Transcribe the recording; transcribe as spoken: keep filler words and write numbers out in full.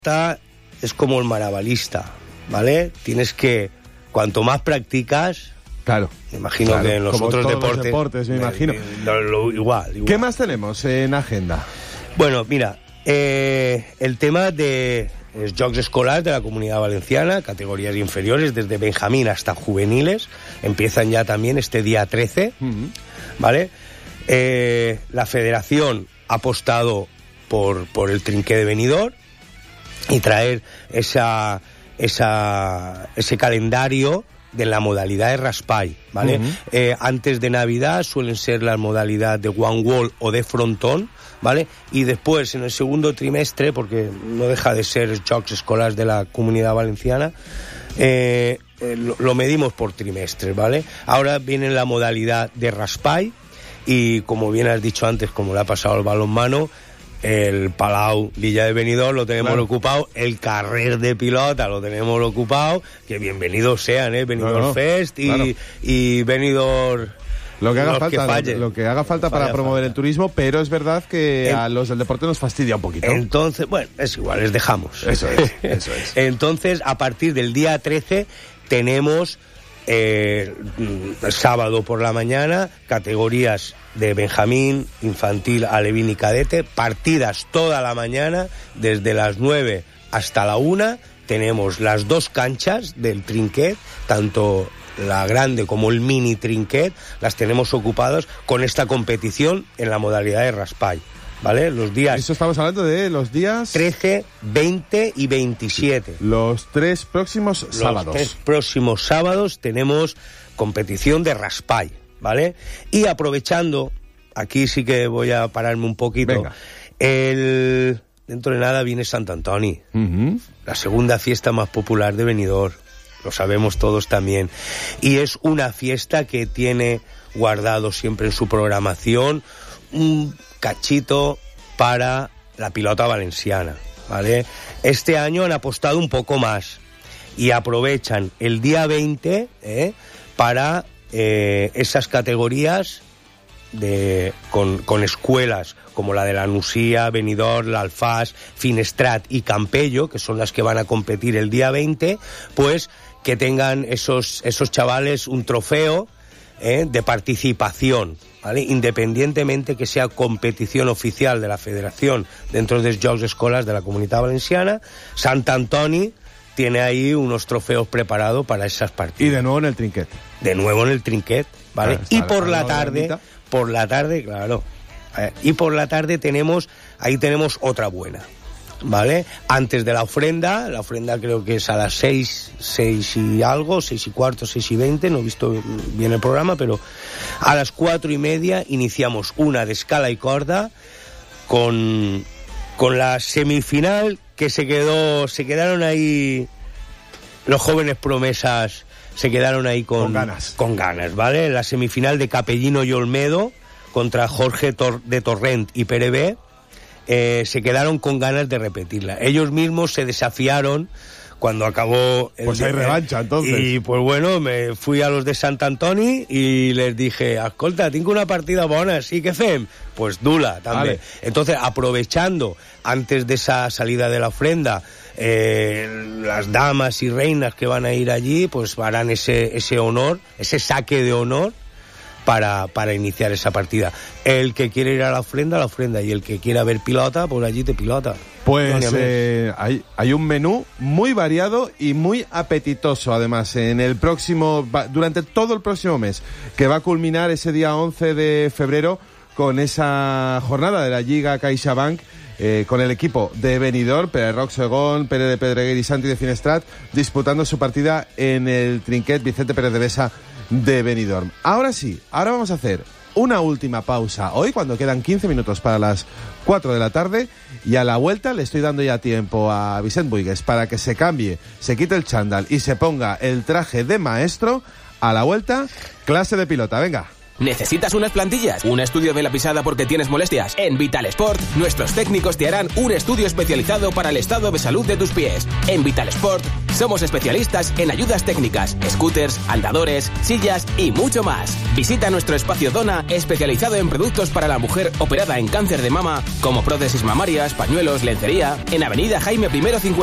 Es como el marabalista, ¿vale? Tienes que, cuanto más practicas, claro, me imagino claro, que en los como otros todos deportes, los deportes me imagino. Eh, lo, lo, igual, igual. ¿Qué más tenemos en agenda? Bueno, mira, eh, el tema de los Jocs Escolars de la Comunidad Valenciana, categorías inferiores, desde Benjamín hasta juveniles, empiezan ya también este día trece, uh-huh. ¿Vale? Eh, la Federación ha apostado por, por el trinqué de Benidorm y traer esa, esa, ese calendario de la modalidad de raspall, ¿vale? Uh-huh. Eh, antes de Navidad suelen ser la modalidad de one wall o de frontón, ¿vale? Y después, en el segundo trimestre, porque no deja de ser Jocs Escolars de la Comunidad Valenciana, eh, eh, lo, lo medimos por trimestres, ¿vale? Ahora viene la modalidad de raspall y, como bien has dicho antes, como le ha pasado al balonmano, el Palau Villa de Benidorm lo tenemos claro. ocupado, el carrer de pilota lo tenemos ocupado, que bienvenidos sean, ¿eh? Benidorm no, no, Fest y, claro. y Benidorm... Lo que haga falta, que lo, lo que haga falta para falla, promover falla. el turismo, pero es verdad que el, a los del deporte nos fastidia un poquito. Entonces, bueno, es igual, les dejamos. Eso es, eso es. Entonces, a partir del día trece tenemos eh, el sábado por la mañana categorías de Benjamín, infantil, alevín y cadete, partidas toda la mañana, desde las nueve hasta la una, tenemos las dos canchas del trinquet, tanto la grande como el mini trinquet, las tenemos ocupadas con esta competición en la modalidad de raspall, ¿vale? Los días... Eso estamos hablando de los días... trece, veinte y veintisiete. Los tres próximos los sábados. Los tres próximos sábados tenemos competición de raspall, ¿vale? Y aprovechando, aquí sí que voy a pararme un poquito. Venga. El... Dentro de nada viene Sant Antoni, uh-huh. la segunda fiesta más popular de Benidorm. Lo sabemos todos también. Y es una fiesta que tiene guardado siempre en su programación un cachito para la pilota valenciana, ¿vale? Este año han apostado un poco más y aprovechan el día veinte ¿eh? para eh, esas categorías de con, con escuelas como la de la Nucía, Benidorm, la Alfàs, Finestrat y Campello, que son las que van a competir el día veinte, pues que tengan esos, esos chavales un trofeo ¿eh? de participación, ¿vale? Independientemente que sea competición oficial de la Federación dentro de los Jocs Escolars de la Comunitat Valenciana, Sant Antoni tiene ahí unos trofeos preparados para esas partidas. Y de nuevo en el trinquet. De nuevo en el trinquet, ¿vale? Claro, y por la tarde, por la tarde, claro, eh, y por la tarde tenemos, ahí tenemos otra buena, ¿vale? Antes de la ofrenda, la ofrenda creo que es a las seis, seis y algo, seis y cuarto, seis y veinte, no he visto bien el programa, pero a las cuatro y media iniciamos una de escala y corda con, con la semifinal que se quedó, se quedaron ahí los jóvenes promesas, se quedaron ahí con, con ganas, con ganas, ¿vale? La semifinal de Capellino y Olmedo contra Jorge Tor- de Torrent y Pere B, Eh, se quedaron con ganas de repetirla. Ellos mismos se desafiaron cuando acabó el pues hay revancha entonces. Y pues bueno, me fui a los de Sant Antoni y les dije, escolta, tengo una partida bona, sí que fem, pues dula también. Vale. Entonces, aprovechando antes de esa salida de la ofrenda, eh, las damas y reinas que van a ir allí, pues harán ese ese honor, ese saque de honor para, para iniciar esa partida. El que quiere ir a la ofrenda, a la ofrenda, y el que quiera ver pilota, pues allí te pilota. Pues eh, hay, hay un menú muy variado y muy apetitoso, además, en el próximo, durante todo el próximo mes, que va a culminar ese día once de febrero con esa jornada de la Lliga CaixaBank, eh, con el equipo de Benidorm, Pere Roc Segón, Pere de Pedreguer y Santi de Finestrat, disputando su partida en el trinquet Vicente Pérez de Besa de Benidorm. Ahora sí, ahora vamos a hacer una última pausa hoy, cuando quedan quince minutos para las cuatro de la tarde, y a la vuelta le estoy dando ya tiempo a Vicent Buigues para que se cambie, se quite el chándal y se ponga el traje de maestro. A la vuelta, clase de pilota, venga. ¿Necesitas unas plantillas? ¿Un estudio de la pisada porque tienes molestias? En Vital Sport, nuestros técnicos te harán un estudio especializado para el estado de salud de tus pies. En Vital Sport, somos especialistas en ayudas técnicas, scooters, andadores, sillas y mucho más. Visita nuestro espacio Dona, especializado en productos para la mujer operada en cáncer de mama, como prótesis mamarias, pañuelos, lencería, en Avenida Jaime I cincuenta.